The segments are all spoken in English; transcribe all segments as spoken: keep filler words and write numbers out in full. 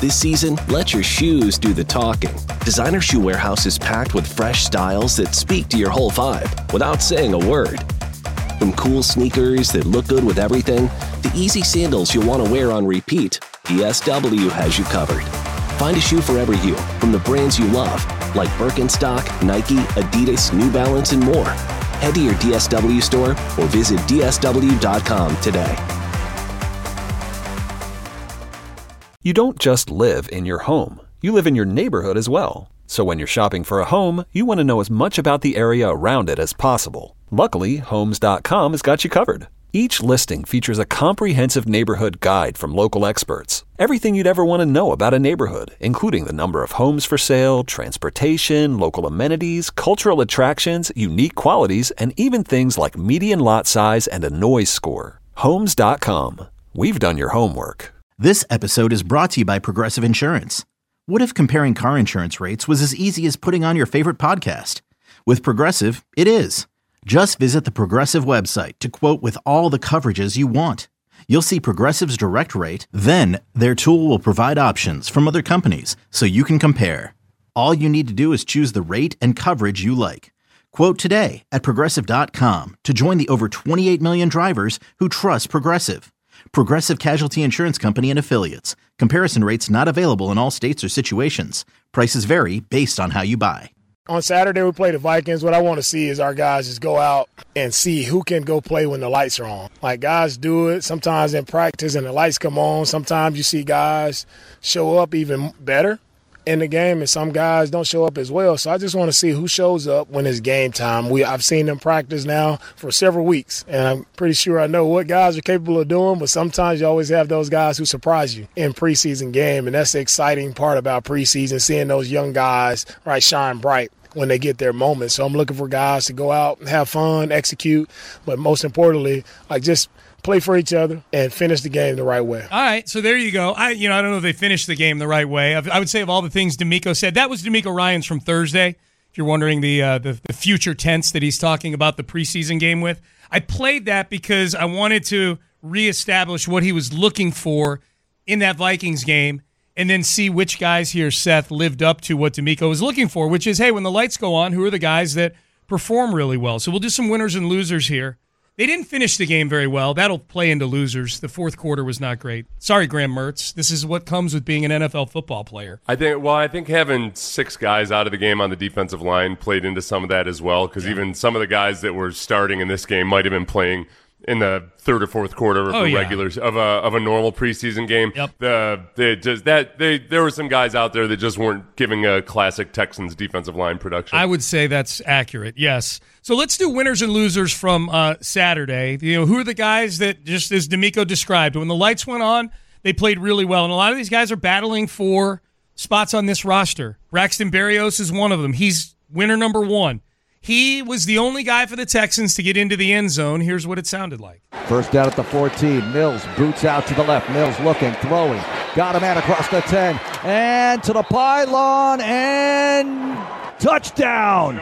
This season, let your shoes do the talking. Designer Shoe Warehouse is packed with fresh styles that speak to your whole vibe without saying a word. From cool sneakers that look good with everything, to easy sandals you'll want to wear on repeat, D S W has you covered. Find a shoe for every you from the brands you love, like Birkenstock, Nike, Adidas, New Balance, and more. Head to your D S W store or visit D S W dot com today. You don't just live in your home. You live in your neighborhood as well. So when you're shopping for a home, you want to know as much about the area around it as possible. Luckily, Homes dot com has got you covered. Each listing features a comprehensive neighborhood guide from local experts. Everything you'd ever want to know about a neighborhood, including the number of homes for sale, transportation, local amenities, cultural attractions, unique qualities, and even things like median lot size and a noise score. Homes dot com. We've done your homework. This episode is brought to you by Progressive Insurance. What if comparing car insurance rates was as easy as putting on your favorite podcast? With Progressive, it is. Just visit the Progressive website to quote with all the coverages you want. You'll see Progressive's direct rate, then their tool will provide options from other companies so you can compare. All you need to do is choose the rate and coverage you like. Quote today at Progressive dot com to join the over twenty-eight million drivers who trust Progressive. Progressive Casualty Insurance Company and Affiliates. Comparison rates not available in all states or situations. Prices vary based on how you buy. On Saturday, we play the Vikings. What I want to see is our guys just go out and see who can go play when the lights are on. Like, guys do it sometimes in practice and the lights come on. Sometimes you see guys show up even better in the game, and some guys don't show up as well. So I just want to see who shows up when it's game time. We I've seen them practice now for several weeks, and I'm pretty sure I know what guys are capable of doing, but sometimes you always have those guys who surprise you in preseason game, and that's the exciting part about preseason, seeing those young guys right shine bright when they get their moment. So I'm looking for guys to go out and have fun, execute, but most importantly, like just play for each other and finish the game the right way. All right, so there you go. I, you know, I don't know if they finished the game the right way. I would say of all the things DeMeco said, that was DeMeco Ryans from Thursday. If you're wondering the, uh, the the future tense that he's talking about the preseason game with, I played that because I wanted to reestablish what he was looking for in that Vikings game, and then see which guys here, Seth, lived up to what DeMeco was looking for, which is, hey, when the lights go on, who are the guys that perform really well? So we'll do some winners and losers here. They didn't finish the game very well. That'll play into losers. The fourth quarter was not great. Sorry, Graham Mertz. This is what comes with being an N F L football player. I think. Well, I think having six guys out of the game on the defensive line played into some of that as well, because yeah. even some of the guys that were starting in this game might have been playing in the third or fourth quarter of oh, a yeah. regular of a of a normal preseason game. Yep. The they just that they there were some guys out there that just weren't giving a classic Texans defensive line production. I would say that's accurate. Yes. So let's do winners and losers from uh, Saturday. You know, who are the guys that, just as DeMeco described, when the lights went on, they played really well, and a lot of these guys are battling for spots on this roster. Braxton Berrios is one of them. He's winner number one. He was the only guy for the Texans to get into the end zone. Here's what it sounded like. First down at the fourteen. Mills boots out to the left. Mills looking, throwing. Got a man across the ten. And to the pylon. And touchdown.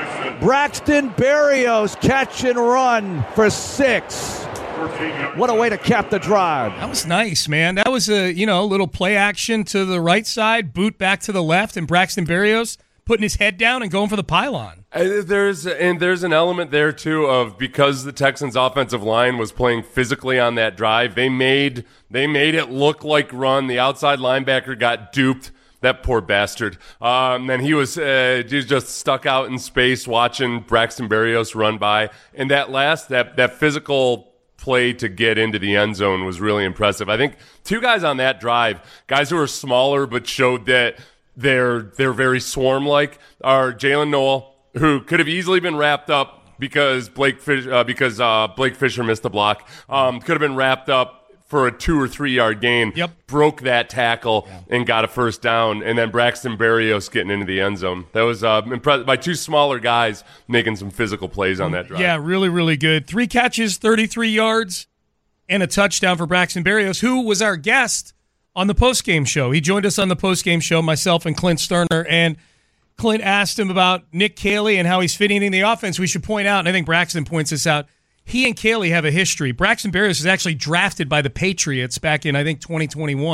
Braxton Berrios catch and run for six. What a way to cap the drive. That was nice, man. That was a, you know, little play action to the right side, boot back to the left, and Braxton Berrios putting his head down and going for the pylon. And there's and there's an element there too of, because the Texans' offensive line was playing physically on that drive, they made they made it look like run. The outside linebacker got duped. That poor bastard. Um, and he was, uh, he was just stuck out in space watching Braxton Berrios run by. And that last that that physical play to get into the end zone was really impressive. I think two guys on that drive, guys who are smaller but showed that they're they're very swarm-like, are Jalen Noel, who could have easily been wrapped up because Blake Fish, uh, because uh, Blake Fisher missed the block. Um, could have been wrapped up for a two or three yard gain. Yep. Broke that tackle yeah. and got a first down. And then Braxton Berrios getting into the end zone. That was uh, impressive by two smaller guys making some physical plays on that drive. Yeah, really, really good. Three catches, thirty-three yards, and a touchdown for Braxton Berrios, who was our guest on the postgame show. He joined us on the postgame show, myself and Clint Sterner, and Clint asked him about Nick Caley and how he's fitting in the offense. We should point out, and I think Braxton points this out, he and Caley have a history. Braxton Berrios was actually drafted by the Patriots back in, I think, twenty twenty-one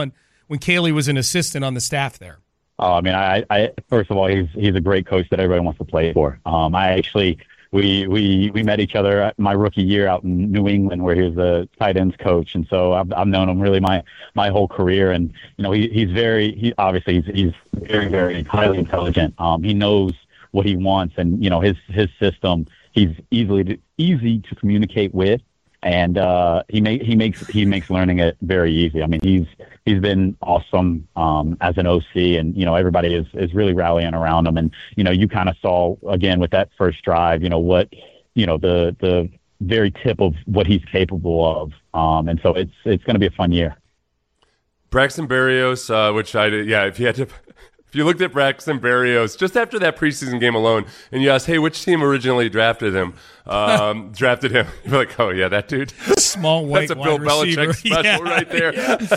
when Caley was an assistant on the staff there? Oh, I mean, I, I first of all, he's he's a great coach that everybody wants to play for. Um, I actually we we we met each other my rookie year out in New England, where he was the tight ends coach, and so I've I've known him really my my whole career. And you know, he he's very he obviously he's he's very very highly intelligent. Um, he knows what he wants, and you know, his his system. He's easily to, easy to communicate with. And uh, he make, he makes he makes learning it very easy. I mean, he's he's been awesome um, as an O C, and you know, everybody is, is really rallying around him. And you know, you kind of saw again with that first drive, you know what, you know the the very tip of what he's capable of. Um, and so it's it's going to be a fun year. Braxton Berrios, uh, which I yeah, if you had to. If you looked at Braxton Berrios just after that preseason game alone, and you asked, "Hey, which team originally drafted him?" Um, drafted him. You're like, "Oh yeah, that dude." Small white That's a Bill receiver. Belichick special yeah. right there.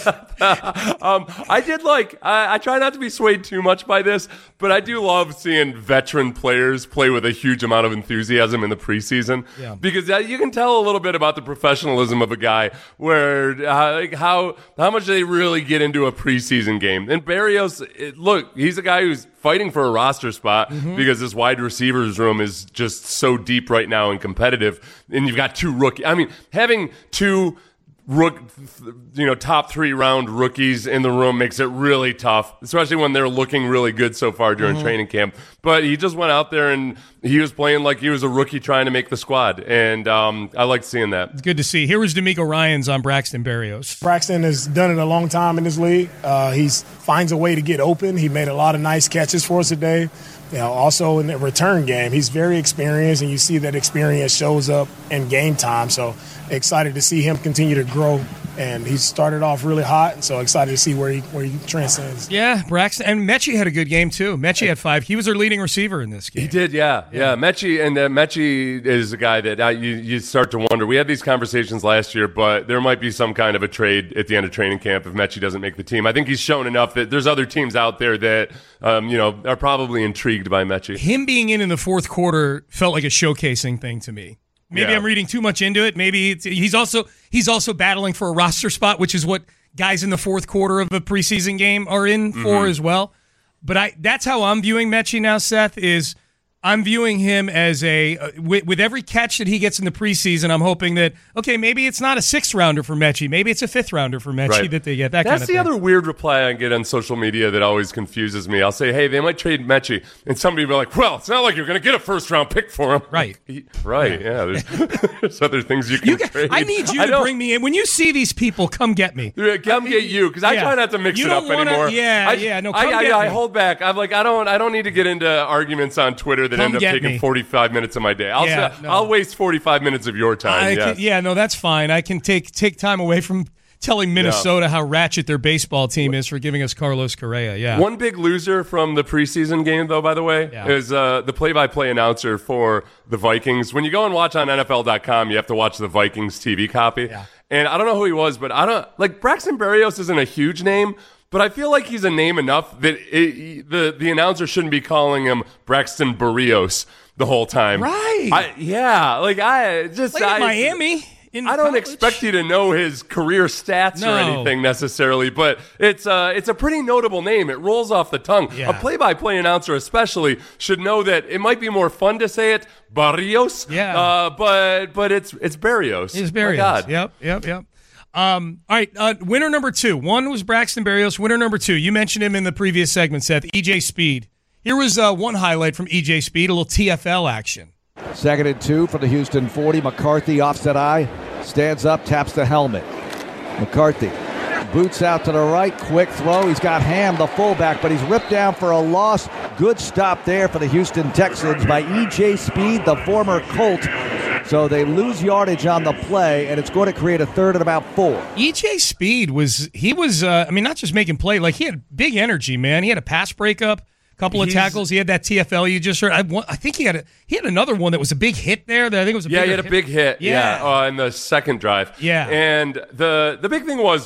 Yeah. um, I did like. I, I try not to be swayed too much by this, but I do love seeing veteran players play with a huge amount of enthusiasm in the preseason yeah. because uh, you can tell a little bit about the professionalism of a guy, where uh, like how how much they really get into a preseason game. And Berrios, it, look. He's a guy who's fighting for a roster spot mm-hmm. because this wide receivers room is just so deep right now and competitive. And you've got two rookie. I mean, having two rook, you know, top three round rookies in the room makes it really tough, especially when they're looking really good so far during mm-hmm. training camp. But he just went out there and he was playing like he was a rookie trying to make the squad. And um, I liked seeing that. It's good to see. Here was D'Amico Ryans on Braxton Berrios. Braxton has done it a long time in this league. Uh, he finds a way to get open. He made a lot of nice catches for us today. You know, also in the return game, he's very experienced, and you see that experience shows up in game time. So excited to see him continue to grow. And he started off really hot, so excited to see where he where he transcends. Yeah, Braxton and Mechie had a good game too. Mechie had five. He was their leading receiver in this game. He did, yeah, yeah. yeah. Mechie and uh, Mechie is a guy that uh, you you start to wonder. We had these conversations last year, but there might be some kind of a trade at the end of training camp if Mechie doesn't make the team. I think he's shown enough that there's other teams out there that um, you know are probably intrigued by Mechie. Him being in in the fourth quarter felt like a showcasing thing to me. Maybe yeah. I'm reading too much into it. Maybe it's, he's also he's also battling for a roster spot, which is what guys in the fourth quarter of a preseason game are in for mm-hmm. as well. But I that's how I'm viewing Mechie now, Seth, is I'm viewing him as a uh, with, with every catch that he gets in the preseason, I'm hoping that, okay, maybe it's not a sixth rounder for Mechie. Maybe it's a fifth rounder for Mechie right. that they get. That That's kind of the thing. other weird reply I get on social media that always confuses me. I'll say, hey, they might trade Mechie. And somebody will be like, well, it's not like you're going to get a first round pick for him. Right. Right, yeah. There's, there's other things you can you, trade. I need you I to bring me in. When you see these people, come get me. Yeah, come get you, because I yeah. try not to mix you it up wanna, anymore. Yeah, I, yeah. No, I, come I, get I, me. I hold back. I'm like, I don't I don't need to get into arguments on Twitter that come end up taking me. forty-five minutes of my day. I'll yeah, say, no. I'll waste forty-five minutes of your time. I yes. can, yeah, no, that's fine. I can take take time away from telling Minnesota yeah. how ratchet their baseball team is for giving us Carlos Correa. Yeah. One big loser from the preseason game, though, by the way, yeah. is uh, the play-by-play announcer for the Vikings. When you go and watch on N F L dot com, you have to watch the Vikings T V copy. Yeah. And I don't know who he was, but I don't like Braxton Berrios isn't a huge name. But I feel like he's a name enough that it, the the announcer shouldn't be calling him Braxton Berrios the whole time. Right. I, yeah. Like, I just. Played I, in Miami. In I don't college. expect you to know his career stats no. or anything necessarily, but it's uh, it's a pretty notable name. It rolls off the tongue. Yeah. A play-by-play announcer especially should know that it might be more fun to say it, Barrios, yeah. uh, but but it's it's Berrios. It's Berrios. My God. Yep, yep, yep. Um, all right, uh, winner number two. One was Braxton Berrios. Winner number two, you mentioned him in the previous segment, Seth, E J Speed. Here was uh, one highlight from E J Speed, a little T F L action. Second and two for the Houston forty. McCarthy offset eye, stands up, taps the helmet. McCarthy boots out to the right, quick throw. He's got Ham, the fullback, but he's ripped down for a loss. Good stop there for the Houston Texans by E J Speed, the former Colt. So they lose yardage on the play, and it's going to create a third and about four. E J Speed was, he was, uh, I mean, not just making play, like he had big energy, man. He had a pass breakup. Couple of He's, tackles. He had that T F L you just heard. I, I think he had a, he had another one that was a big hit there. That I think it was a yeah. He had a hit. big hit. Yeah, yeah uh, in the second drive. Yeah, and the the big thing was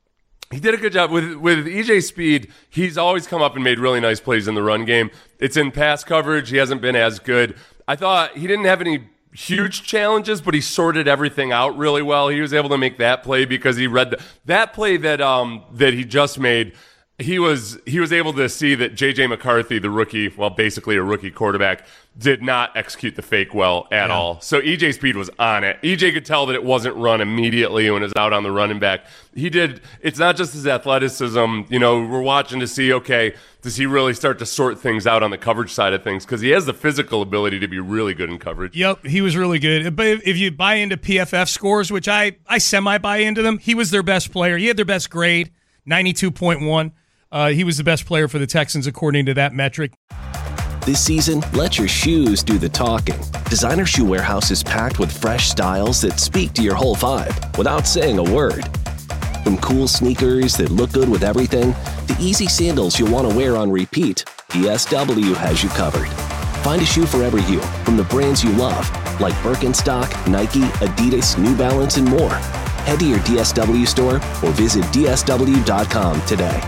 he did a good job with with E J Speed. He's always come up and made really nice plays in the run game. It's in pass coverage. He hasn't been as good. I thought he didn't have any huge challenges, but he sorted everything out really well. He was able to make that play because he read the, that play that um that he just made. He was he was able to see that J J McCarthy, the rookie, well, basically a rookie quarterback, did not execute the fake well at yeah. all. So E J Speed was on it. E J could tell that it wasn't run immediately when it was out on the running back. He did. It's not just his athleticism. You know, we're watching to see, okay, does he really start to sort things out on the coverage side of things? Because he has the physical ability to be really good in coverage. Yep, he was really good. But if you buy into P F F scores, which I, I semi-buy into them, he was their best player. He had their best grade, ninety-two point one. Uh, he was the best player for the Texans according to that metric. This season, let your shoes do the talking. Designer Shoe Warehouse is packed with fresh styles that speak to your whole vibe without saying a word. From cool sneakers that look good with everything, to easy sandals you'll want to wear on repeat, D S W has you covered. Find a shoe for every you from the brands you love, like Birkenstock, Nike, Adidas, New Balance, and more. Head to your D S W store or visit D S W dot com today.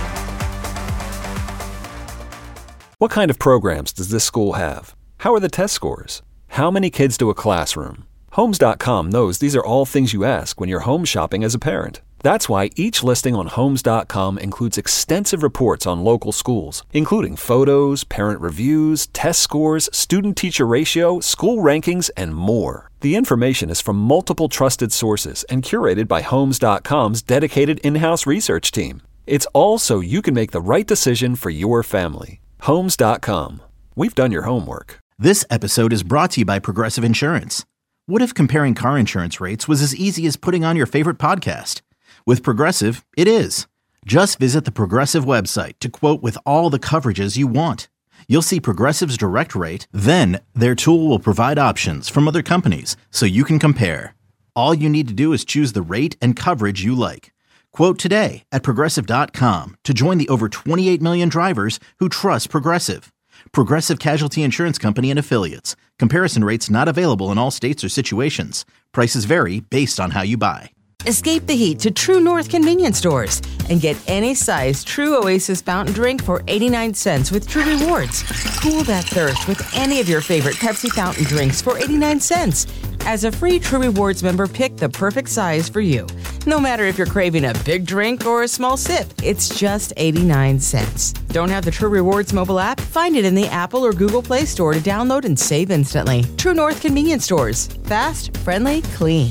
What kind of programs does this school have? How are the test scores? How many kids do a classroom? Homes dot com knows these are all things you ask when you're home shopping as a parent. That's why each listing on Homes dot com includes extensive reports on local schools, including photos, parent reviews, test scores, student-teacher ratio, school rankings, and more. The information is from multiple trusted sources and curated by Homes dot com's dedicated in-house research team. It's all so you can make the right decision for your family. Homes dot com. We've done your homework. This episode is brought to you by Progressive Insurance. What if comparing car insurance rates was as easy as putting on your favorite podcast? With Progressive, it is. Just visit the Progressive website to quote with all the coverages you want. You'll see Progressive's direct rate, then their tool will provide options from other companies so you can compare. All you need to do is choose the rate and coverage you like. Quote today at Progressive dot com to join the over twenty-eight million drivers who trust Progressive. Progressive Casualty Insurance Company and Affiliates. Comparison rates not available in all states or situations. Prices vary based on how you buy. Escape the heat to True North convenience stores and get any size True Oasis fountain drink for eighty-nine cents with True Rewards. Cool that thirst with any of your favorite Pepsi fountain drinks for eighty-nine cents. As a free True Rewards member, pick the perfect size for you. No matter if you're craving a big drink or a small sip, it's just eighty-nine cents. Don't have the True Rewards mobile app? Find it in the Apple or Google Play Store to download and save instantly. True North convenience stores. Fast, friendly, clean.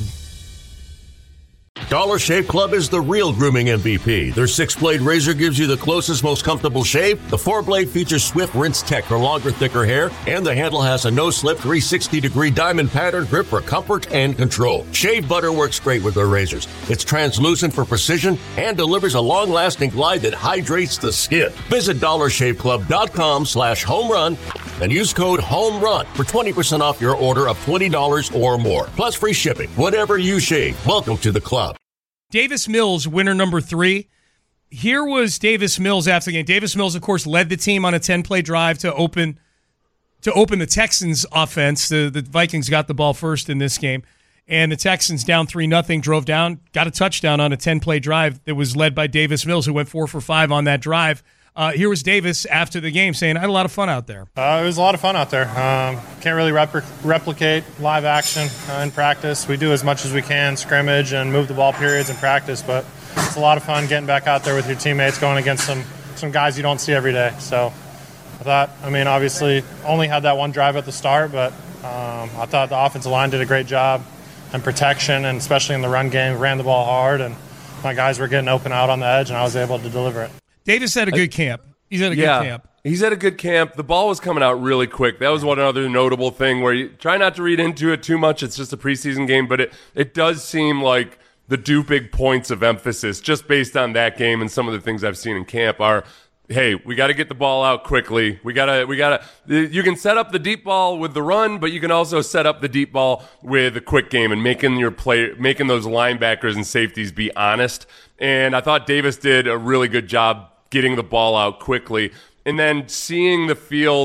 Dollar Shave Club is the real grooming M V P. Their six-blade razor gives you the closest, most comfortable shave. The four-blade features Swift Rinse Tech for longer, thicker hair. And the handle has a no-slip three hundred sixty degree diamond pattern grip for comfort and control. Shave butter works great with their razors. It's translucent for precision and delivers a long-lasting glide that hydrates the skin. Visit dollar shave club dot com slash home run and use code HOMERUN for twenty percent off your order of twenty dollars or more. Plus free shipping. Whatever you shave, welcome to the club. Davis Mills, winner number three. Here was Davis Mills after the game. Davis Mills, of course, led the team on a ten-play drive to open to open the Texans' offense. The, the Vikings got the ball first in this game, and the Texans down three nothing, drove down, got a touchdown on a ten-play drive that was led by Davis Mills, who went four for five on that drive. Uh, here was Davis after the game saying, I had a lot of fun out there. Uh, it was a lot of fun out there. Um, can't really repl- replicate live action uh, in practice. We do as much as we can, scrimmage and move the ball periods in practice, but it's a lot of fun getting back out there with your teammates, going against some, some guys you don't see every day. So I thought, I mean, obviously only had that one drive at the start, but um, I thought the offensive line did a great job in protection, and especially in the run game, ran the ball hard, and my guys were getting open out on the edge, and I was able to deliver it. Davis had a good camp. He's had a yeah, good camp. He's had a good camp. The ball was coming out really quick. That was one other notable thing where you try not to read into it too much. It's just a preseason game, but it, it does seem like the two big points of emphasis just based on that game and some of the things I've seen in camp are, hey, we got to get the ball out quickly. We got to, we got to, you can set up the deep ball with the run, but you can also set up the deep ball with a quick game and making your play, making those linebackers and safeties be honest. And I thought Davis did a really good job getting the ball out quickly, and then seeing the field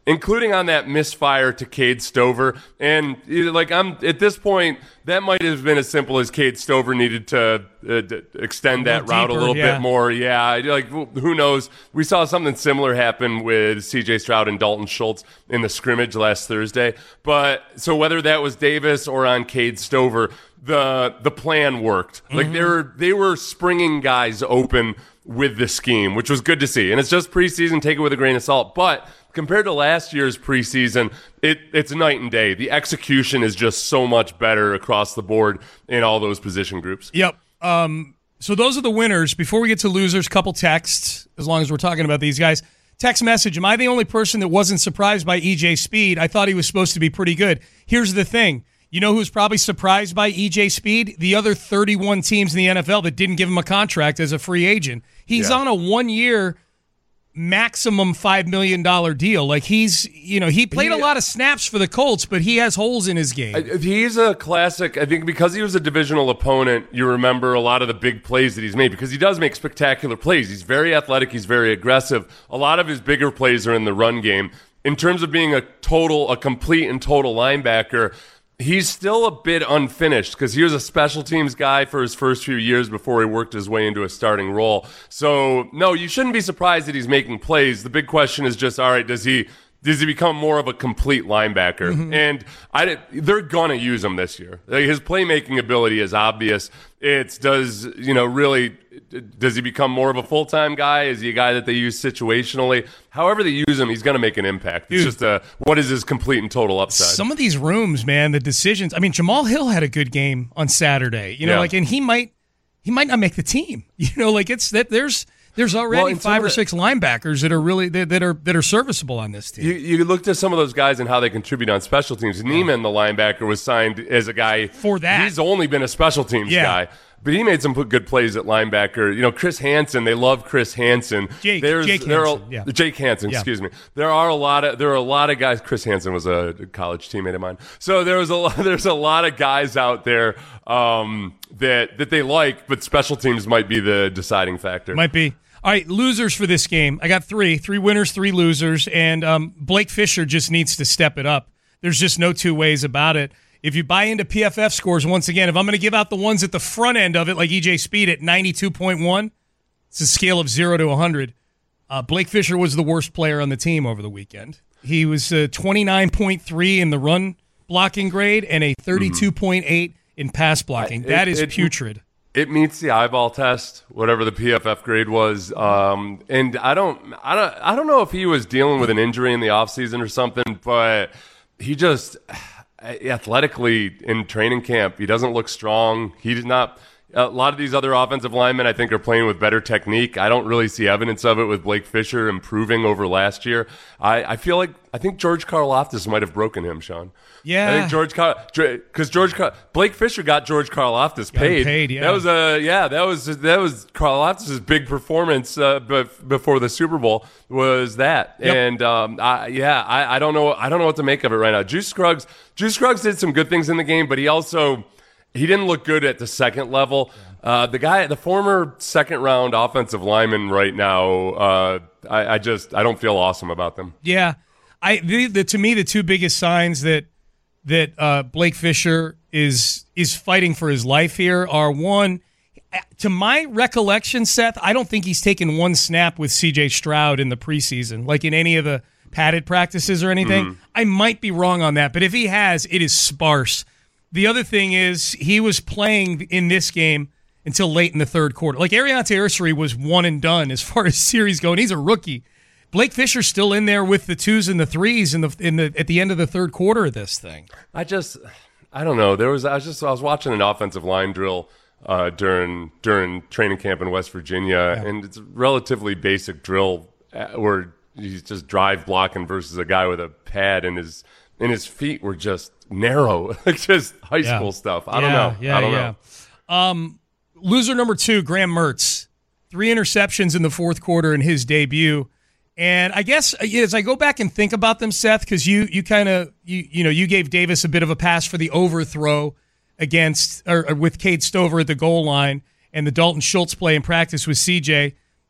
including on that misfire to Cade Stover. And like I'm at this point, that might have been as simple as Cade Stover needed to uh, d- extend that route deeper, a little yeah. bit more. Yeah, like who knows? We saw something similar happen with C J Stroud and Dalton Schultz in the scrimmage last Thursday. But so whether that was Davis or on Cade Stover, the the plan worked. Mm-hmm. Like they were they were springing guys open with the scheme, which was good to see. And it's just preseason, take it with a grain of salt. But compared to last year's preseason, it, it's night and day. The execution is just so much better across the board in all those position groups. Yep. Um, so those are the winners. Before we get to losers, couple texts, as long as we're talking about these guys. Text message, am I the only person that wasn't surprised by E J Speed? I thought he was supposed to be pretty good. Here's the thing. You know who's probably surprised by E J Speed? The other thirty-one teams in the N F L that didn't give him a contract as a free agent. He's yeah. on a one-year maximum five million dollars deal. Like he's, you know, he played he, a lot of snaps for the Colts, but he has holes in his game. He's a classic. I think because he was a divisional opponent, you remember a lot of the big plays that he's made because he does make spectacular plays. He's very athletic. He's very aggressive. A lot of his bigger plays are in the run game. In terms of being a total, a complete and total linebacker, he's still a bit unfinished because he was a special teams guy for his first few years before he worked his way into a starting role. So, no, you shouldn't be surprised that he's making plays. The big question is just, all right, does he does he become more of a complete linebacker? Mm-hmm. And I, they're going to use him this year. Like, his playmaking ability is obvious. It's does, you know, really, does he become more of a full-time guy? Is he a guy that they use situationally? However they use him, he's going to make an impact. It's Dude, just a, what is his complete and total upside? Some of these rooms, man, the decisions. I mean, Jamal Hill had a good game on Saturday. You know, yeah. like, and he might he might not make the team. You know, like it's that there's there's already well, five or six linebackers that are really that, that are that are serviceable on this team. You, you looked at some of those guys and how they contribute on special teams. Neiman, the linebacker, was signed as a guy for that. He's only been a special teams yeah. guy. But he made some good plays at linebacker. You know, Chris Hansen, they love Chris Hansen. Jake, There's, Jake there Hansen, are, yeah. Jake Hansen, yeah. excuse me. There are a lot of there are a lot of guys. Chris Hansen was a college teammate of mine. So there was a lot, there's a lot of guys out there um, that that they like, but special teams might be the deciding factor. Might be. All right, losers for this game. I got three, three winners, three losers, and um, Blake Fisher just needs to step it up. There's just no two ways about it. If you buy into P F F scores, once again, if I'm going to give out the ones at the front end of it, like E J Speed at ninety-two point one, it's a scale of zero to one hundred. Uh, Blake Fisher was the worst player on the team over the weekend. He was uh, twenty-nine point three in the run blocking grade and a thirty-two point eight in pass blocking. That it, is it, putrid. It meets the eyeball test, whatever the P F F grade was. Um, and I don't, I don't, I don't know if he was dealing with an injury in the offseason or something, but he just athletically in training camp, he doesn't look strong. He did not. A lot of these other offensive linemen, I think, are playing with better technique. I don't really see evidence of it with Blake Fisher improving over last year. I, I feel like I think George Karlaftis might have broken him, Sean. Yeah, I think George because George Car- Blake Fisher got George Karlaftis paid. paid yeah. That was a yeah. That was that was Karlaftis' big performance uh, before the Super Bowl was that. Yep. And um, I, yeah, I, I don't know. I don't know what to make of it right now. Juice Scruggs, Juice Scruggs did some good things in the game, but he also. He didn't look good at the second level. Uh, the guy, the former second round offensive lineman right now, uh, I, I just I don't feel awesome about them. Yeah, I the, the to me the two biggest signs that that uh, Blake Fisher is is fighting for his life here are one. To my recollection, Seth, I don't think he's taken one snap with C J Stroud in the preseason, like in any of the padded practices or anything. Mm. I might be wrong on that, but if he has, it is sparse. The other thing is he was playing in this game until late in the third quarter. Like Ariante Ursary was one and done as far as series go, and he's a rookie. Blake Fisher's still in there with the twos and the threes in the in the at the end of the third quarter of this thing. I just I don't know. There was I was just I was watching an offensive line drill uh, during during training camp in West Virginia, yeah. and it's a relatively basic drill where he's just drive blocking versus a guy with a pad, and his and his feet were just narrow, like just high yeah. school stuff. I yeah, don't know. Yeah, I don't yeah. know. Um, loser number two, Graham Mertz. Three interceptions in the fourth quarter in his debut. And I guess as I go back and think about them, Seth, because you you kind of you you know you gave Davis a bit of a pass for the overthrow against or, or with Cade Stover at the goal line and the Dalton Schultz play in practice with C J.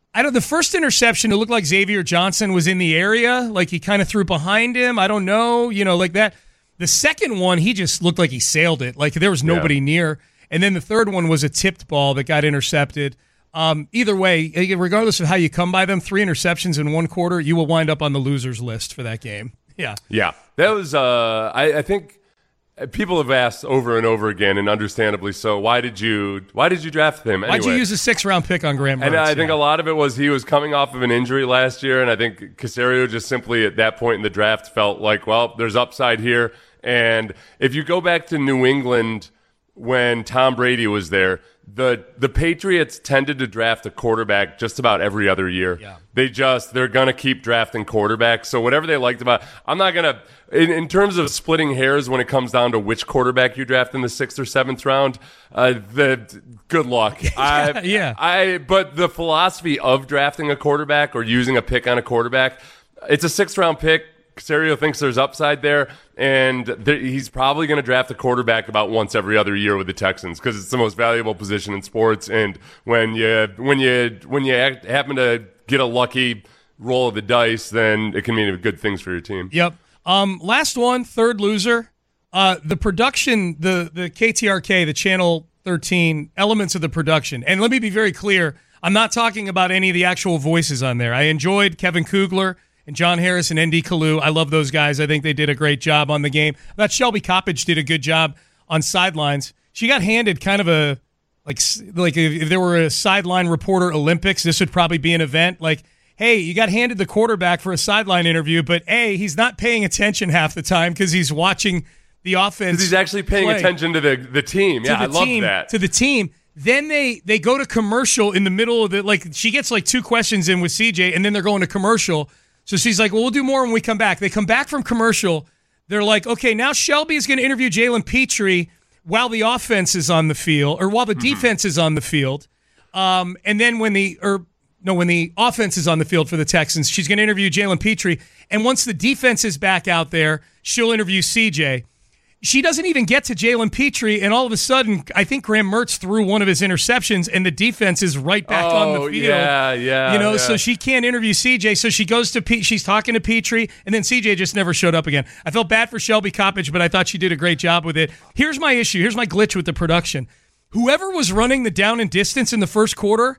I don't. The first interception, it looked like Xavier Johnson was in the area, like he kind of threw behind him. I don't know, you know, like that. The second one, he just looked like he sailed it, like there was nobody yeah. near. And then the third one was a tipped ball that got intercepted. Um, either way, regardless of how you come by them, three interceptions in one quarter, you will wind up on the losers list for that game. Yeah, yeah, that was. Uh, I, I think. People have asked over and over again, and understandably so, why did you why did you draft him anyway? Why'd you use a six-round pick on Graham Mertz? And I think yeah. a lot of it was he was coming off of an injury last year, and I think Caserio just simply at that point in the draft felt like, well, there's upside here. And if you go back to New England when Tom Brady was there, the the Patriots tended to draft a quarterback just about every other year. Yeah. They just, they're going to keep drafting quarterbacks. So whatever they liked about, I'm not going to, in, in terms of splitting hairs when it comes down to which quarterback you draft in the sixth or seventh round, uh, the good luck. yeah, I, yeah. I, but the philosophy of drafting a quarterback or using a pick on a quarterback, it's a sixth round pick. Caserio thinks there's upside there, and there, he's probably going to draft a quarterback about once every other year with the Texans because it's the most valuable position in sports. And when you when you when you act, happen to get a lucky roll of the dice, then it can mean good things for your team. Yep. Um, last one, third loser. Uh, the production, the the K T R K, the Channel thirteen elements of the production. And let me be very clear, I'm not talking about any of the actual voices on there. I enjoyed Kevin Kugler and John Harris and N D Kalu. I love those guys. I think they did a great job on the game. I thought Shelby Coppage did a good job on sidelines. She got handed kind of a, like, like if there were a sideline reporter Olympics, this would probably be an event. Like, hey, you got handed the quarterback for a sideline interview, but A, he's not paying attention half the time because he's watching the offense. He's actually paying play. attention to the, the team. Yeah, the I love team, that. To the team. Then they, they go to commercial in the middle of the, like, she gets like two questions in with C J, and then they're going to commercial. So she's like, well, we'll do more when we come back. They come back from commercial. They're like, okay, now Shelby is going to interview Jalen Petrie while the offense is on the field, or while the mm-hmm. defense is on the field. Um, and then when the, or no, when the offense is on the field for the Texans, she's going to interview Jalen Petrie. And once the defense is back out there, she'll interview C J. She doesn't even get to Jalen Petrie, and all of a sudden, I think Graham Mertz threw one of his interceptions, and the defense is right back oh, on the field. yeah, yeah. You know, yeah. so she can't interview C J, so she goes to P- she's talking to Petrie, and then C J just never showed up again. I felt bad for Shelby Coppage, but I thought she did a great job with it. Here's my issue. Here's my glitch with the production. Whoever was running the down and distance in the first quarter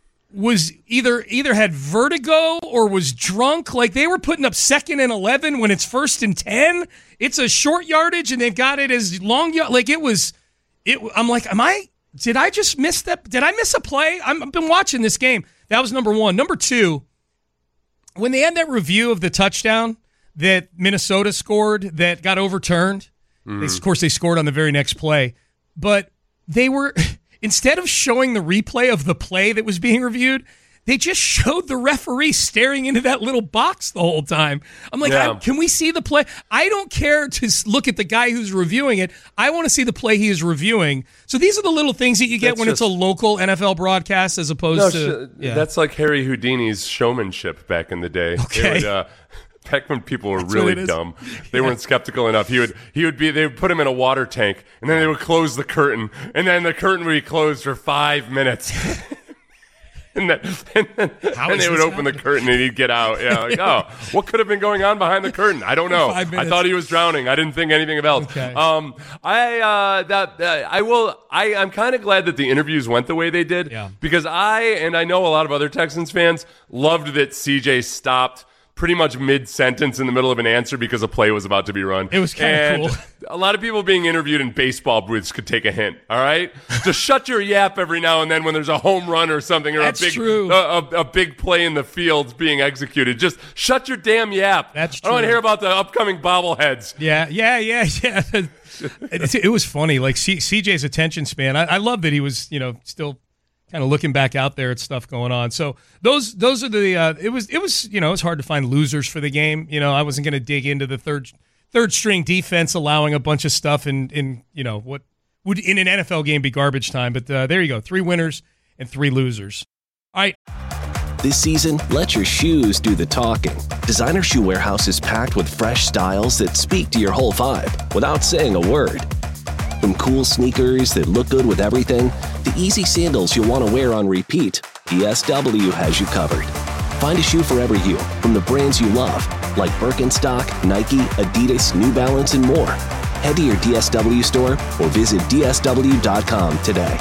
was either either had vertigo or was drunk. Like, they were putting up second and eleven when it's first and ten. It's a short yardage, and they've got it as long. Like, it was. It. I'm like, am I? Did I just miss that? Did I miss a play? I'm, I've been watching this game. That was number one. Number two, when they had that review of the touchdown that Minnesota scored that got overturned, mm. they, of course they scored on the very next play, but they were. Instead of showing the replay of the play that was being reviewed, they just showed the referee staring into that little box the whole time. I'm like, yeah. I, can we see the play? I don't care to look at the guy who's reviewing it. I want to see the play he is reviewing. So these are the little things that you get that's when just, it's a local N F L broadcast as opposed no, to... Sh- yeah. That's like Harry Houdini's showmanship back in the day. Okay. Would, uh, back when people were That's really dumb, they yeah. weren't skeptical enough. He would he would be they would put him in a water tank, and then they would close the curtain, and then the curtain would be closed for five minutes. and then, and, then, and they would open happening? the curtain, and he'd get out. Yeah, like, oh, what could have been going on behind the curtain? I don't know. I thought he was drowning. I didn't think anything of else. Okay. Um, I uh, that uh, I will. I I'm kind of glad that the interviews went the way they did, yeah. because I and I know a lot of other Texans fans loved that C J stopped pretty much mid-sentence in the middle of an answer because a play was about to be run. It was kind of cool. A lot of people being interviewed in baseball booths could take a hint, all right? Just shut your yap every now and then when there's a home run or something, or That's a big true. A, a, a big play in the field being executed. Just shut your damn yap. That's true. I don't want to hear about the upcoming bobbleheads. Yeah, yeah, yeah, yeah. it, it was funny. Like C- CJ's attention span. I, I love that he was, you know, still kind of looking back out there at stuff going on. So those those are the uh, it was it was you know it's hard to find losers for the game. You know, I wasn't going to dig into the third third string defense allowing a bunch of stuff in in you know what would in an N F L game be garbage time. But uh, there you go, three winners and three losers. All right. This season, let your shoes do the talking. Designer Shoe Warehouse is packed with fresh styles that speak to your whole vibe without saying a word. From cool sneakers that look good with everything, to easy sandals you'll want to wear on repeat, D S W has you covered. Find a shoe for every hue from the brands you love, like Birkenstock, Nike, Adidas, New Balance, and more. Head to your D S W store or visit D S W dot com today.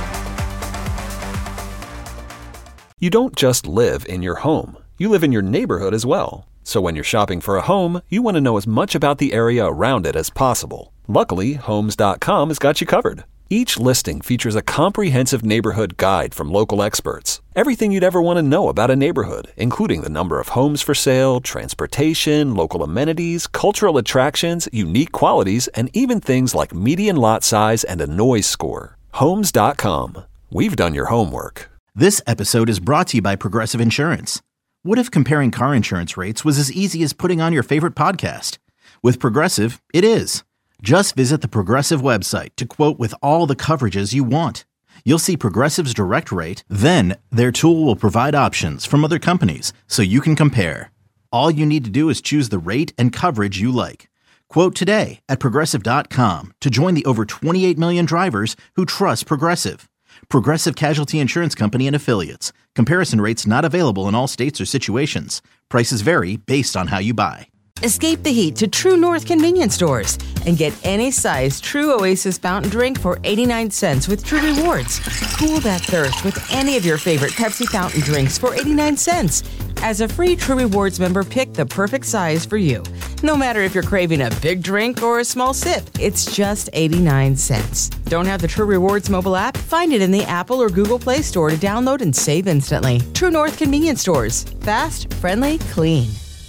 You don't just live in your home. You live in your neighborhood as well. So when you're shopping for a home, you want to know as much about the area around it as possible. Luckily, Homes dot com has got you covered. Each listing features a comprehensive neighborhood guide from local experts. Everything you'd ever want to know about a neighborhood, including the number of homes for sale, transportation, local amenities, cultural attractions, unique qualities, and even things like median lot size and a noise score. Homes dot com. We've done your homework. This episode is brought to you by Progressive Insurance. What if comparing car insurance rates was as easy as putting on your favorite podcast? With Progressive, it is. Just visit the Progressive website to quote with all the coverages you want. You'll see Progressive's direct rate, then their tool will provide options from other companies so you can compare. All you need to do is choose the rate and coverage you like. Quote today at Progressive dot com to join the over twenty-eight million drivers who trust Progressive. Progressive Casualty Insurance Company and Affiliates. Comparison rates not available in all states or situations. Prices vary based on how you buy. Escape the heat to True North convenience stores and get any size True Oasis fountain drink for eighty-nine cents with True Rewards. Cool that thirst with any of your favorite Pepsi fountain drinks for eighty-nine cents. As a free True Rewards member, pick the perfect size for you. No matter if you're craving a big drink or a small sip, it's just eighty-nine cents. Don't have the True Rewards mobile app? Find it in the Apple or Google Play Store to download and save instantly. True North convenience stores. Fast, friendly, clean.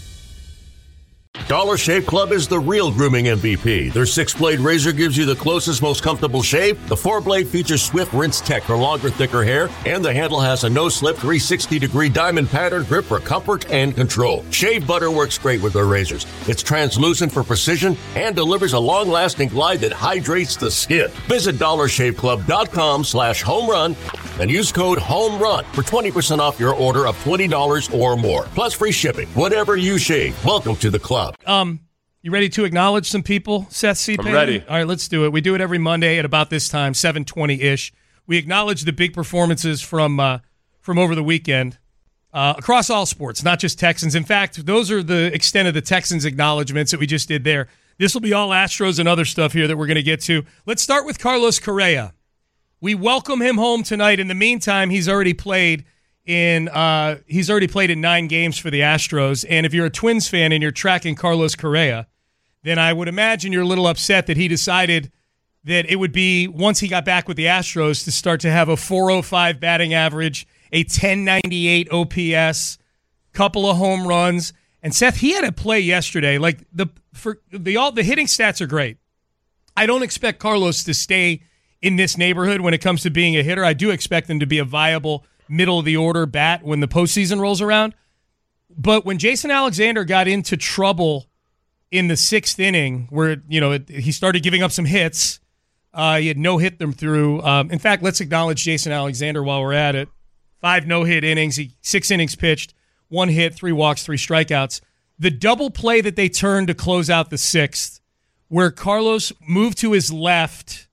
Dollar Shave Club is the real grooming M V P. Their six-blade razor gives you the closest, most comfortable shave. The four-blade features Swift Rinse Tech for longer, thicker hair. And the handle has a no-slip three sixty degree diamond pattern grip for comfort and control. Shave butter works great with their razors. It's translucent for precision and delivers a long-lasting glide that hydrates the skin. Visit dollar shave club dot com slash home run and use code HOMERUN for twenty percent off your order of twenty dollars or more. Plus free shipping. Whatever you shave, welcome to the club. Um, you ready to acknowledge some people, Seth C. I'm ready. All right, let's do it. We do it every Monday at about this time, seven twenty-ish. We acknowledge the big performances from uh, from over the weekend uh, across all sports, not just Texans. In fact, those are the extent of the Texans acknowledgments that we just did there. This will be all Astros and other stuff here that we're going to get to. Let's start with Carlos Correa. We welcome him home tonight. In the meantime, he's already played in uh, he's already played in nine games for the Astros. And if you're a Twins fan and you're tracking Carlos Correa, then I would imagine you're a little upset that he decided that it would be, once he got back with the Astros, to start to have a four oh five batting average, a ten ninety-eight O P S, couple of home runs. And Seth, he had a play yesterday. Like the for the all the hitting stats are great. I don't expect Carlos to stay in this neighborhood when it comes to being a hitter. I do expect him to be a viable middle-of-the-order bat when the postseason rolls around. But when Jason Alexander got into trouble in the sixth inning, where you know it, he started giving up some hits, uh, he had no-hit them through. Um, in fact, let's acknowledge Jason Alexander while we're at it. Five no-hit innings, he, six innings pitched, one hit, three walks, three strikeouts. The double play that they turned to close out the sixth, where Carlos moved to his left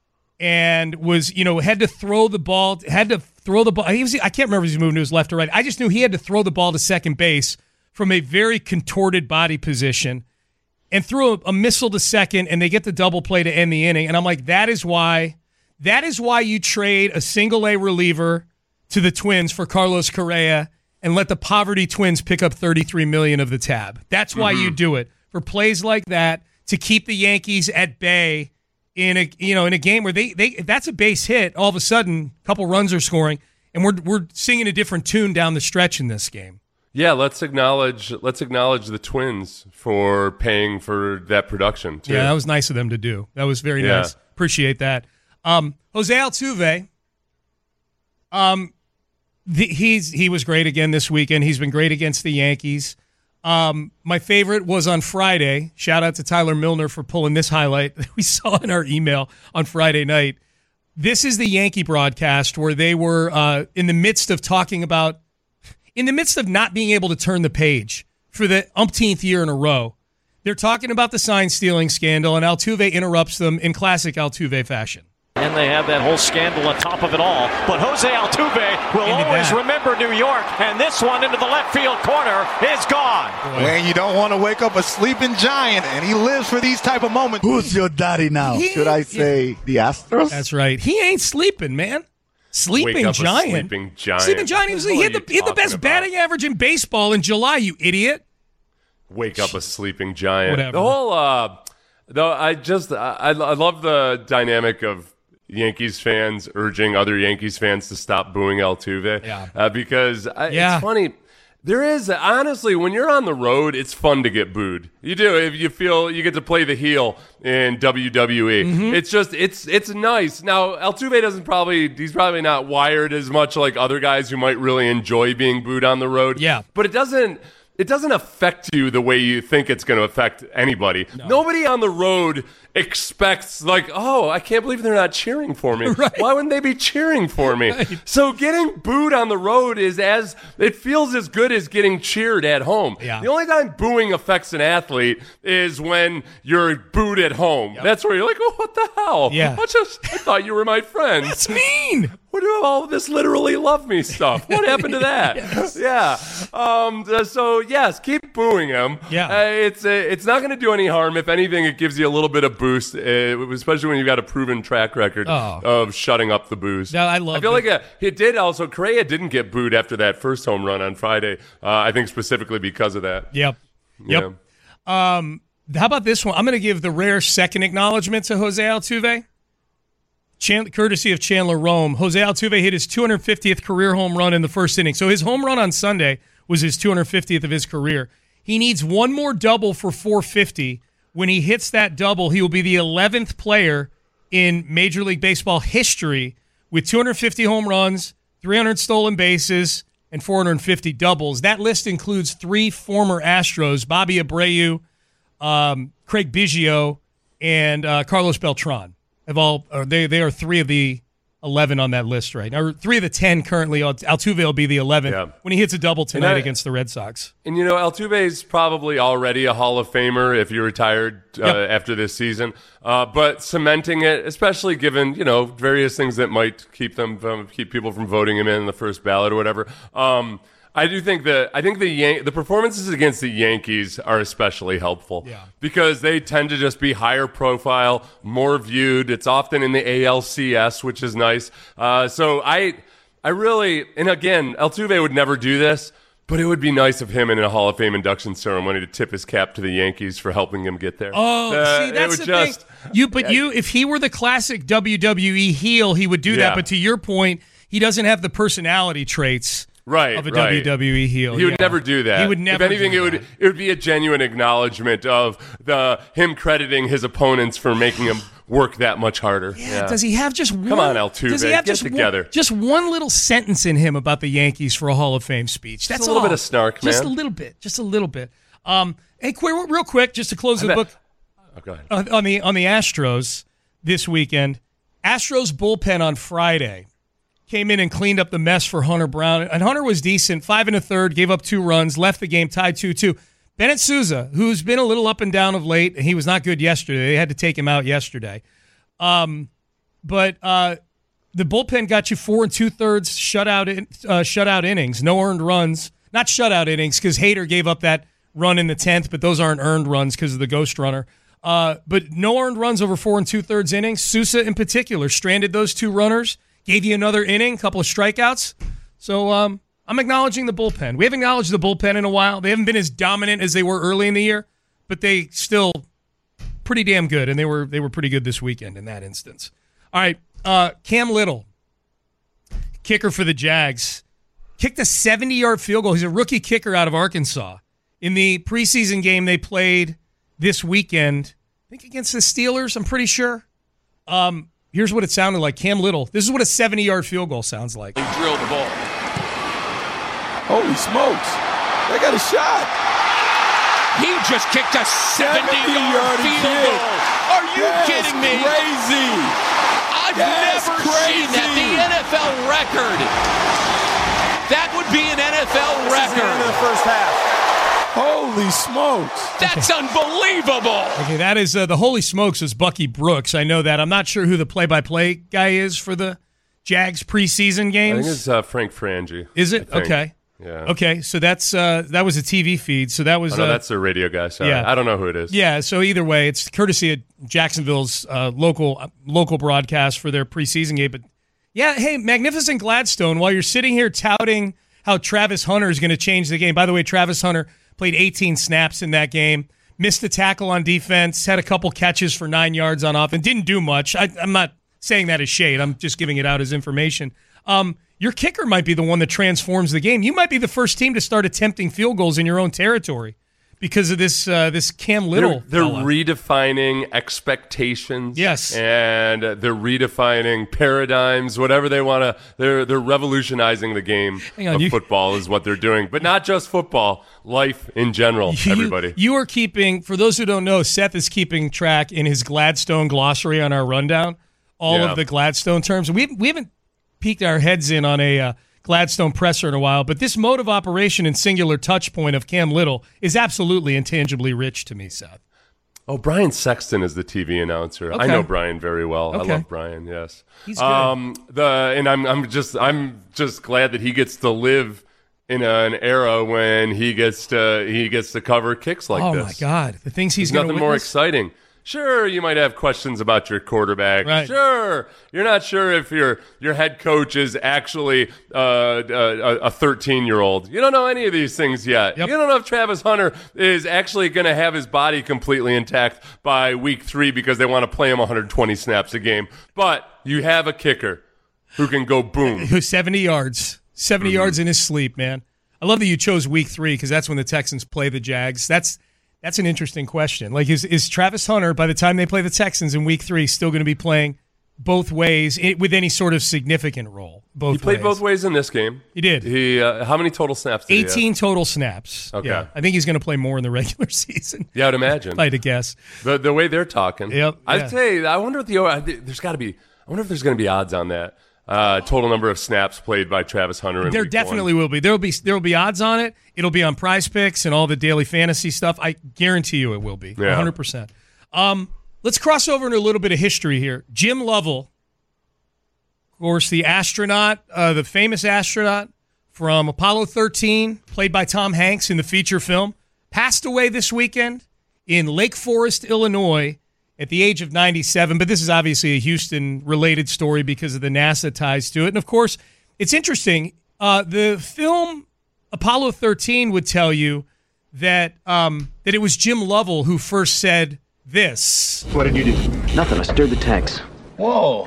and was, you know, had to throw the ball, had to throw the ball. He was, I can't remember if he was moving to his left or right. I just knew he had to throw the ball to second base from a very contorted body position and threw a, a missile to second, and they get the double play to end the inning. And I'm like, that is why, that is why you trade a single-A reliever to the Twins for Carlos Correa and let the poverty Twins pick up thirty-three million dollars of the tab. That's why mm-hmm. you do it. For plays like that, to keep the Yankees at bay in a you know in a game where they they if that's a base hit, all of a sudden a couple runs are scoring, and we're we're singing a different tune down the stretch in this game. Yeah, let's acknowledge let's acknowledge the Twins for paying for that production too. Yeah, that was nice of them to do. That was very yeah. nice. Appreciate that. Um, Jose Altuve, um, the, he's he was great again this weekend. He's been great against the Yankees. Um, my favorite was on Friday. Shout out to Tyler Milner for pulling this highlight that we saw in our email on Friday night. This is the Yankee broadcast where they were uh, in the midst of talking about, in the midst of not being able to turn the page for the umpteenth year in a row. They're talking about the sign stealing scandal, and Altuve interrupts them in classic Altuve fashion. And they have that whole scandal on top of it all. But Jose Altuve will Into always that. remember New York, and this one into the left field corner is gone. When you don't want to wake up a sleeping giant, and he lives for these type of moments. Who's your daddy now? He- Should I say the Astros? That's right. He ain't sleeping, man. Sleeping Wake up a giant. sleeping giant. Sleeping giant. He, was, he, What had are the, you he had the talking best about? batting average in baseball in July, you idiot. Wake up a sleeping giant. Whatever. The whole, uh, though, I just, I, I I love the dynamic of Yankees fans urging other Yankees fans to stop booing Altuve. Yeah. Uh, because I, Yeah. it's funny. There is, honestly, when you're on the road, it's fun to get booed. You do. If you feel you get to play the heel in W W E. Mm-hmm. It's just, it's it's nice. Now, Altuve doesn't probably, he's probably not wired as much like other guys who might really enjoy being booed on the road. Yeah. But it doesn't, it doesn't affect you the way you think it's going to affect anybody. No. Nobody on the road expects, like, oh, I can't believe they're not cheering for me. Right. Why wouldn't they be cheering for me? Right. So getting booed on the road is as, it feels as good as getting cheered at home. Yeah. The only time booing affects an athlete is when you're booed at home. Yep. That's where you're like, oh, what the hell? Yeah. I just, I thought you were my friend. That's mean. What do all this literally love me stuff? What happened to that? Yes. Yeah. Um, uh, so yes, keep booing him. Yeah. Uh, it's uh, it's not going to do any harm. If anything, it gives you a little bit of boost, uh, especially when you've got a proven track record Oh. of shutting up the boos. No, I love I feel it. like uh, it did also. Correa didn't get booed after that first home run on Friday. Uh, I think specifically because of that. Yep. Yep. Um, how about this one? I'm going to give the rare second acknowledgement to Jose Altuve. Chan- courtesy of Chandler Rome. Jose Altuve hit his two hundred fiftieth career home run in the first inning. So his home run on Sunday was his two hundred fiftieth of his career. He needs one more double for four fifty. When he hits that double, he will be the eleventh player in Major League Baseball history with two hundred fifty home runs, three hundred stolen bases, and four hundred fifty doubles. That list includes three former Astros, Bobby Abreu, um, Craig Biggio, and uh, Carlos Beltran. Have all or they they are three of the eleven on that list right now. Or three of the ten currently. Altuve will be the eleventh Yeah. when he hits a double tonight I- against the Red Sox. And, you know, Altuve's probably already a Hall of Famer if he retired uh, Yep. after this season. Uh, but cementing it, especially given, you know, various things that might keep them from, keep people from voting him in the first ballot or whatever. Um, I do think that I think the Yan- the performances against the Yankees are especially helpful Yeah. because they tend to just be higher profile, more viewed. It's often in the A L C S, which is nice. Uh, so I I really, and again, Altuve would never do this, but it would be nice of him in a Hall of Fame induction ceremony to tip his cap to the Yankees for helping him get there. Oh, Uh, see, it that's would the just, thing. You, but you, if he were the classic W W E heel, he would do Yeah. that. But to your point, he doesn't have the personality traits Right, of a right. W W E heel. He would Yeah. never do that. He would never. If anything, do it would that. it would be a genuine acknowledgement of the him crediting his opponents for making him work that much harder. Yeah, Does he have just one? Come on, Altuve, Does he have get just together. One, just one little sentence in him about the Yankees for a Hall of Fame speech? That's a little all. bit of snark, Just man. a little bit. Just a little bit. Um, hey, Quay, real quick, just to close I the bet- book Oh, go ahead. uh, on the on the Astros this weekend. Astros bullpen on Friday came in and cleaned up the mess for Hunter Brown. And Hunter was decent, five and a third, gave up two runs, left the game tied two two. Bennett Sousa, who's been a little up and down of late, and he was not good yesterday. They had to take him out yesterday. Um, but uh, the bullpen got you four and two thirds shutout in, uh, shutout innings, no earned runs. Not shutout innings because Hader gave up that run in the tenth, but those aren't earned runs because of the ghost runner. Uh, but no earned runs over four and two thirds innings. Sousa in particular stranded those two runners, gave you another inning, couple of strikeouts. So um, I'm acknowledging the bullpen. We haven't acknowledged the bullpen in a while. They haven't been as dominant as they were early in the year, but they still pretty damn good, and they were they were pretty good this weekend in that instance. All right, uh, Cam Little, kicker for the Jags, kicked a seventy-yard field goal. He's a rookie kicker out of Arkansas. In the preseason game they played this weekend, I think against the Steelers, I'm pretty sure. Um, here's what it sounded like. Cam Little, this is what a seventy-yard field goal sounds like. He drilled the ball. Holy smokes. They got a shot. He just kicked a seventy-yard field kick. goal. Are you That's kidding me? Crazy. I've That's never crazy. seen that. The N F L record. That would be an N F L This is the end of record. the first half. Holy smokes. That's unbelievable. Okay, that is uh, the holy smokes is Bucky Brooks. I know that. I'm not sure who the play-by-play guy is for the Jags preseason games. I think it's uh, Frank Frangie. Is it? Okay. Yeah. Okay, so that's uh, that was a T V feed. So that was. Oh, no, uh, that's a radio guy. Sorry. yeah. I don't know who it is. Yeah. So either way, it's courtesy of Jacksonville's uh, local uh, local broadcast for their preseason game. But yeah, hey, Magnificent Gladstone. While you're sitting here touting how Travis Hunter is going to change the game. By the way, Travis Hunter played eighteen snaps in that game. Missed a tackle on defense. Had a couple catches for nine yards on offense. Didn't do much. I, I'm not saying that as shade. I'm just giving it out as information. Um, your kicker might be the one that transforms the game. You might be the first team to start attempting field goals in your own territory because of this uh, this Cam Little. They're, they're fella. redefining expectations. Yes. And they're redefining paradigms, whatever they want to. They're they're revolutionizing the game Hang on, of you- football is what they're doing. But not just football, life in general, You- everybody. You are keeping, for those who don't know, Seth is keeping track in his Gladstone glossary on our rundown, all Yeah. of the Gladstone terms. We, we haven't peeked our heads in on a uh, Gladstone presser in a while, but this mode of operation and singular touch point of Cam Little is absolutely intangibly rich to me, Seth. Oh, Brian Sexton is the T V announcer. Okay. I know Brian very well. Okay. I love Brian. Yes, He's good. Um, the and I'm I'm just I'm just glad that he gets to live in a, an era when he gets to he gets to cover kicks like oh, this. my God. The things he's There's going to nothing more exciting. Sure, you might have questions about your quarterback. Right. Sure, you're not sure if your your head coach is actually uh, a thirteen-year-old. You don't know any of these things yet. Yep. You don't know if Travis Hunter is actually going to have his body completely intact by week three because they want to play him one hundred twenty snaps a game. But you have a kicker who can go boom. Who's seventy yards. seventy Mm-hmm. yards in his sleep, man. I love that you chose week three because that's when the Texans play the Jags. That's that's an interesting question. Like, is, is Travis Hunter, by the time they play the Texans in week three, still going to be playing both ways i- with any sort of significant role? Both He played ways. both ways in this game. He did. He uh, how many total snaps did he have? eighteen total snaps. Okay. Yeah. I think he's going to play more in the regular season. Yeah, I'd imagine. If I had to guess. The the way they're talking. Yep, I'd yeah. say I wonder if the I think there's got to be I wonder if there's going to be odds on that. Uh, total number of snaps played by Travis Hunter. In There week definitely one. will be. There will be there will be odds on it. It'll be on Prize Picks and all the daily fantasy stuff. I guarantee you it will be. Yeah. one hundred percent. Um, let's cross over into a little bit of history here. Jim Lovell, of course, the astronaut, uh, the famous astronaut from Apollo thirteen, played by Tom Hanks in the feature film, passed away this weekend in Lake Forest, Illinois, at the age of ninety-seven. But this is obviously a Houston-related story because of the NASA ties to it. And, of course, it's interesting. Uh, the film Apollo thirteen would tell you that um, that it was Jim Lovell who first said this. What did you do? Nothing. I stirred the tanks. Whoa.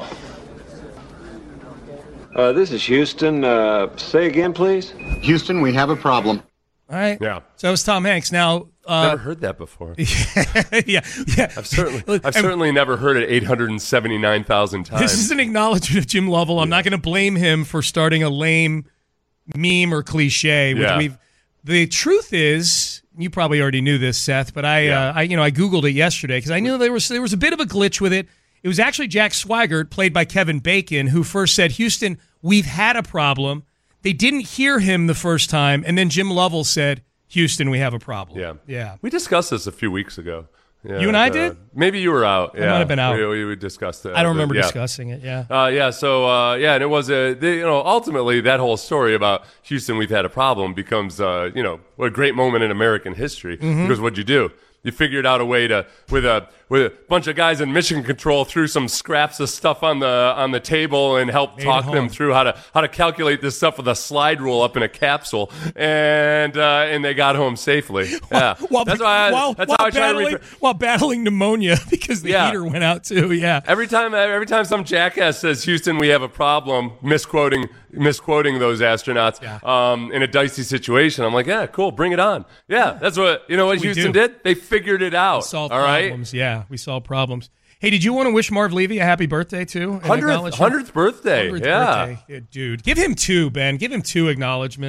Uh, this is Houston. Uh, say again, please. Houston, we have a problem. All right. Yeah. So that was Tom Hanks. Now, uh, Never heard that before. yeah, yeah. I've certainly, I've And certainly never heard it eight hundred seventy-nine thousand times. This is an acknowledgement of Jim Lovell. I'm not going to blame him for starting a lame meme or cliche. Which Yeah. we've. The truth is, you probably already knew this, Seth, but I, Yeah. uh, I, you know, I googled it yesterday because I knew there was there was a bit of a glitch with it. It was actually Jack Swigert, played by Kevin Bacon, who first said, "Houston, we've had a problem." They didn't hear him the first time, and then Jim Lovell said, "Houston, we have a problem." Yeah. Yeah. We discussed this a few weeks ago. Yeah, You and I uh, did? Maybe you were out. I Yeah. might have been out. We, we, we discussed it. I don't but remember yeah. discussing it. Yeah. Uh, yeah, so, uh, yeah, and it was, a, they, you know, ultimately that whole story about Houston, we've had a problem becomes, uh, you know, a great moment in American history. Mhm. Because what'd you do? You figured out a way to, with a with a bunch of guys in mission control, threw some scraps of stuff on the on the table and helped Made it talk them home. through how to how to calculate this stuff with a slide rule up in a capsule, and uh, and they got home safely. Yeah, While, that's why I, while, that's while how I try to battling, refer- while battling pneumonia because the Yeah. heater went out too. Yeah. Every time, every time some jackass says Houston, we have a problem, misquoting, misquoting those astronauts um, in a dicey situation, I'm like, yeah, cool, bring it on. Yeah, that's what you know. What We Houston do. did? They figured it out. Solve all right, problems. Yeah, we solve problems. Hey, did you want to wish Marv Levy a happy birthday too? An hundredth acknowledgement? hundredth birthday. hundredth Yeah. birthday. Yeah, dude. Give him two, Ben. Give him two acknowledgments.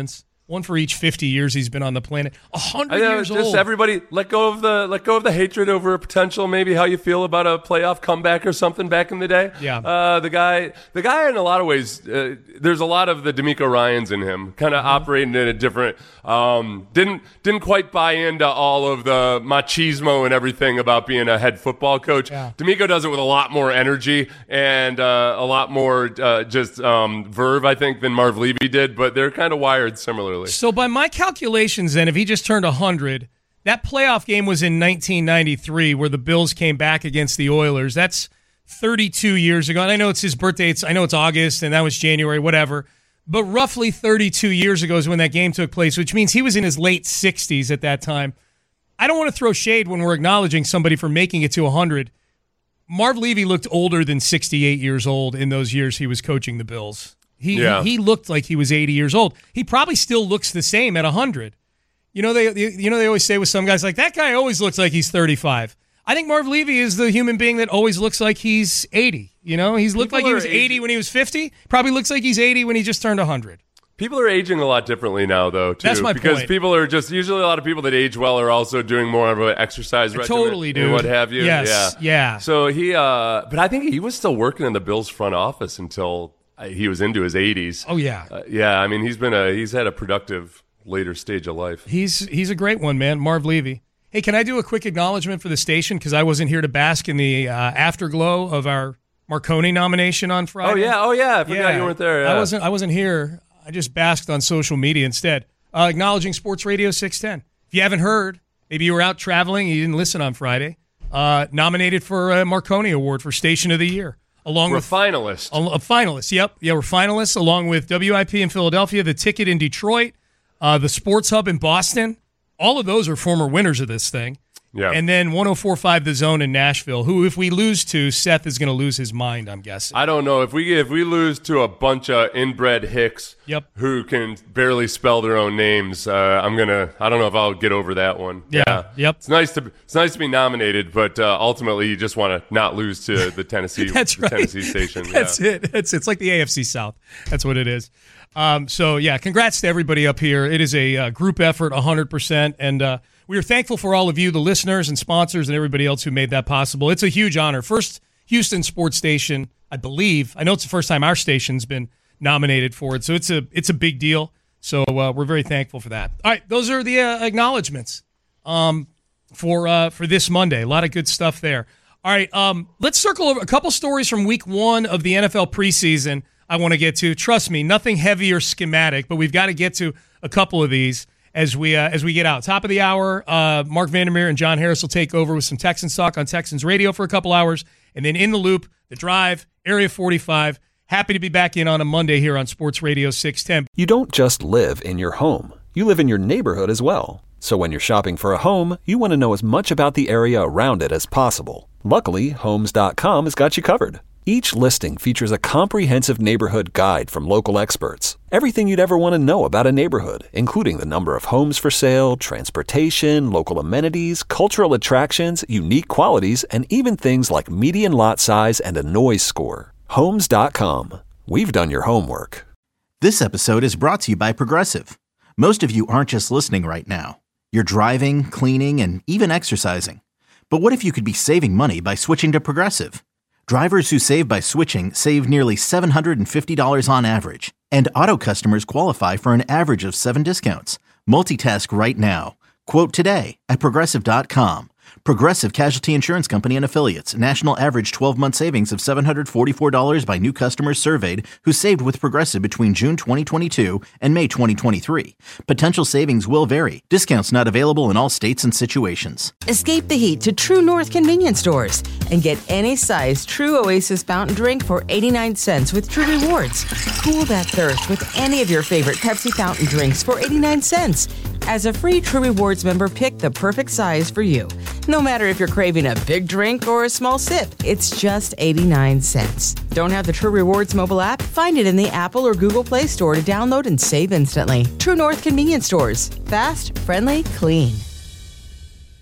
One for each fifty years he's been on the planet. A hundred years just old. Everybody let go of the let go of the hatred over a potential. Maybe how you feel about a playoff comeback or something back in the day. Yeah. Uh, the guy, the guy, in a lot of ways, uh, there's a lot of the D'Amico Ryans in him, kind of mm-hmm. operating in a different. Um, didn't didn't quite buy into all of the machismo and everything about being a head football coach. Yeah. D'Amico does it with a lot more energy and uh, a lot more uh, just um, verve, I think, than Marv Levy did. But they're kind of wired similarly. So by my calculations, then, if he just turned one hundred, that playoff game was in nineteen ninety-three where the Bills came back against the Oilers. That's thirty-two years ago. And I know it's his birthday. It's, I know it's August, and that was January, whatever. But roughly thirty-two years ago is when that game took place, which means he was in his late sixties at that time. I don't want to throw shade when we're acknowledging somebody for making it to one hundred. Marv Levy looked older than sixty-eight years old in those years he was coaching the Bills. He, yeah. he he looked like he was eighty years old. He probably still looks the same at one hundred. You know they you know they always say with some guys, like, that guy always looks like he's thirty-five. I think Marv Levy is the human being that always looks like he's eighty. You know, he's looked People like he was are eighty aging. when he was fifty. Probably looks like he's eighty when he just turned one hundred. People are aging a lot differently now, though, too. That's my because point. people are just, usually a lot of people that age well are also doing more of an exercise I regimen. totally do. And what have you. Yes, yeah. yeah. So he, uh, but I think he was still working in the Bills front office until he was into his eighties. Oh, yeah. Uh, yeah, I mean, he's been a, he's had a productive later stage of life. He's he's a great one, man, Marv Levy. Hey, can I do a quick acknowledgement for the station? Because I wasn't here to bask in the uh, afterglow of our Marconi nomination on Friday. Oh, yeah. Oh, yeah. I forgot you weren't there. Yeah. I wasn't I wasn't here. I just basked on social media instead. Uh, acknowledging Sports Radio six ten. If you haven't heard, maybe you were out traveling and you didn't listen on Friday, uh, nominated for a Marconi Award for Station of the Year. Along we're with finalists. A, a finalist, yep. Yeah, we're finalists, along with W I P in Philadelphia, The Ticket in Detroit, uh, the Sports Hub in Boston. All of those are former winners of this thing. Yeah. And then one oh four point five The Zone in Nashville, who, if we lose to, Seth is going to lose his mind, I'm guessing. I don't know. If we if we lose to a bunch of inbred hicks yep. who can barely spell their own names, uh, I'm going to – I don't know if I'll get over that one. Yeah, yeah. yep. It's nice to it's nice to be nominated, but uh, ultimately you just want to not lose to the Tennessee, That's the right. Tennessee station. That's yeah. it. It's, it's like the A F C South. That's what it is. Um, so, yeah, congrats to everybody up here. It is a uh, group effort, one hundred percent, and uh, – we are thankful for all of you, the listeners and sponsors and everybody else who made that possible. It's a huge honor. First Houston sports station, I believe. I know it's the first time our station's been nominated for it, so it's a it's a big deal. So uh, we're very thankful for that. All right, those are the uh, acknowledgments um, for uh, for this Monday. A lot of good stuff there. All right, um, let's circle over a couple stories from week one of the N F L preseason I want to get to. Trust me, nothing heavy or schematic, but we've got to get to a couple of these as we uh, as we get out. Top of the hour, uh, Mark Vandermeer and John Harris will take over with some Texans talk on Texans Radio for a couple hours. And then in the loop, The Drive, Area forty-five. Happy to be back in on a Monday here on Sports Radio six ten. You don't just live in your home. You live in your neighborhood as well. So when you're shopping for a home, you want to know as much about the area around it as possible. Luckily, Homes dot com has got you covered. Each listing features a comprehensive neighborhood guide from local experts. Everything you'd ever want to know about a neighborhood, including the number of homes for sale, transportation, local amenities, cultural attractions, unique qualities, and even things like median lot size and a noise score. Homes dot com. We've done your homework. This episode is brought to you by Progressive. Most of you aren't just listening right now. You're driving, cleaning, and even exercising. But what if you could be saving money by switching to Progressive? Drivers who save by switching save nearly seven hundred fifty dollars on average. And auto customers qualify for an average of seven discounts. Multitask right now. Quote today at Progressive dot com. Progressive Casualty Insurance Company and Affiliates. National average twelve-month savings of seven hundred forty-four dollars by new customers surveyed who saved with Progressive between June twenty twenty-two and May twenty twenty-three. Potential savings will vary. Discounts not available in all states and situations. Escape the heat to True North convenience stores and get any size True Oasis fountain drink for eighty-nine cents with True Rewards. Cool that thirst with any of your favorite Pepsi fountain drinks for eighty-nine cents. As a free True Rewards member, pick the perfect size for you. No matter if you're craving a big drink or a small sip, it's just eighty-nine cents. Don't have the True Rewards mobile app? Find it in the Apple or Google Play Store to download and save instantly. True North convenience stores. Fast, friendly, clean.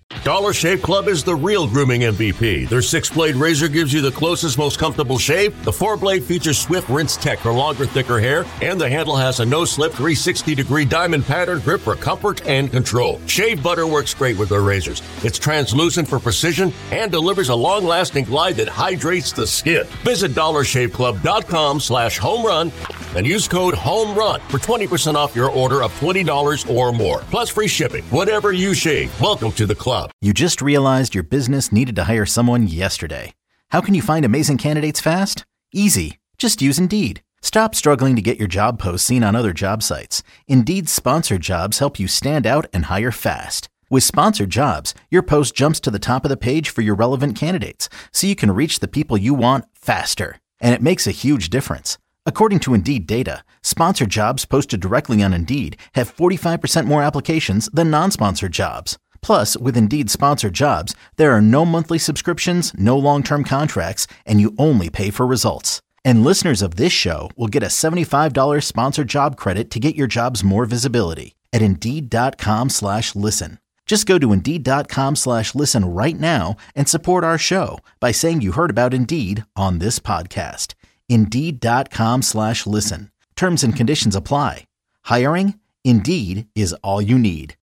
Dollar Shave Club is the real grooming M V P. Their six-blade razor gives you the closest, most comfortable shave. The four-blade features Swift Rinse Tech for longer, thicker hair. And the handle has a no-slip three sixty degree diamond pattern grip for comfort and control. Shave butter works great with their razors. It's translucent for precision and delivers a long-lasting glide that hydrates the skin. Visit dollar shave club dot com slash home run and use code HOMERUN for twenty percent off your order of twenty dollars or more. Plus free shipping. Whatever you shave, welcome to the club. You just realized your business needed to hire someone yesterday. How can you find amazing candidates fast? Easy. Just use Indeed. Stop struggling to get your job posts seen on other job sites. Indeed's sponsored jobs help you stand out and hire fast. With sponsored jobs, your post jumps to the top of the page for your relevant candidates, so you can reach the people you want faster. And it makes a huge difference. According to Indeed data, sponsored jobs posted directly on Indeed have forty-five percent more applications than non-sponsored jobs. Plus, with Indeed sponsored jobs, there are no monthly subscriptions, no long-term contracts, and you only pay for results. And listeners of this show will get a seventy-five dollars sponsored job credit to get your jobs more visibility at Indeed.com slash listen. Just go to Indeed.com slash listen right now and support our show by saying you heard about Indeed on this podcast. Indeed.com slash listen. Terms and conditions apply. Hiring? Indeed is all you need.